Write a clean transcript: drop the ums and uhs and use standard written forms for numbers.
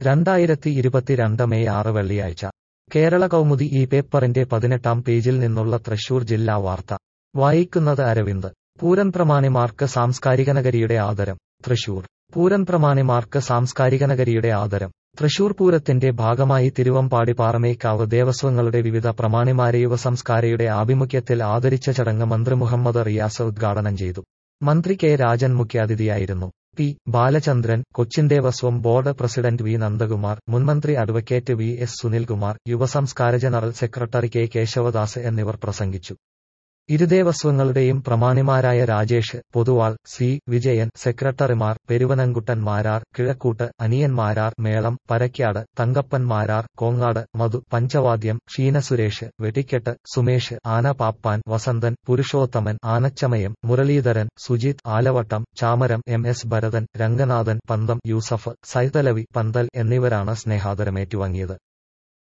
2022 May 6 വെള്ളിയാഴ്ച കേരള കൗമുദി ഈ പേപ്പറിന്റെ 18-ാം പേജിൽ നിന്നുള്ള തൃശൂർ ജില്ലാ വാർത്ത വായിക്കുന്നത് അരവിന്ദ്. പൂരം പ്രമാണിമാർക്ക് സാംസ്കാരികനഗരിയുടെ ആദരം. തൃശൂർ. പൂരം പ്രമാണിമാർക്ക് സാംസ്കാരികനഗരിയുടെ ആദരം. തൃശൂർ പൂരത്തിന്റെ ഭാഗമായി തിരുവമ്പാടി പാറമേക്കാവ് ദേവസ്വങ്ങളുടെ വിവിധ പ്രമാണിമാരെ യുവസംസ്കാരയുടെ ആഭിമുഖ്യത്തിൽ ആദരിച്ച ചടങ്ങ് മന്ത്രി മുഹമ്മദ് റിയാസ് ഉദ്ഘാടനം ചെയ്തു. മന്ത്രി കെ രാജൻ മുഖ്യാതിഥിയായിരുന്നു. P. Balachandran, Cochin Devaswom board president V. Nandakumar, മുൻമന്ത്രി അഡ്വക്കേറ്റ് വി. എസ്. സുനിൽകുമാർ, യുവസംസ്കാര ജനറൽ സെക്രട്ടറി കെ. കേശവദാസ് എന്നിവർ പ്രസംഗിച്ചു. ഇരുദേവസ്വങ്ങളുടെയും പ്രമാണിമാരായ രാജേഷ് പൊതുവാൾ, സി. വിജയൻ, സെക്രട്ടറിമാർ പെരുവനങ്കുട്ടൻ മാരാർ, കിഴക്കൂട്ട്, അനിയൻ മാരാർ, മേളം, പരക്കാട്, തങ്കപ്പൻ മാരാർ, കോങ്ങാട്, മധു, പഞ്ചവാദ്യം, ഷീന സുരേഷ്, വെടിക്കെട്ട്, സുമേഷ്, ആന പാപ്പാൻ, വസന്തൻ, പുരുഷോത്തമൻ, ആനച്ചമയം, മുരളീധരൻ, സുജിത്, ആലവട്ടം, ചാമരം, എം. എസ്. ഭരതൻ, രംഗനാഥൻ, പന്തം യൂസഫ്, സൈതലവി, പന്തൽ എന്നിവരാണ് സ്നേഹാദരമേറ്റുവാങ്ങിയത്.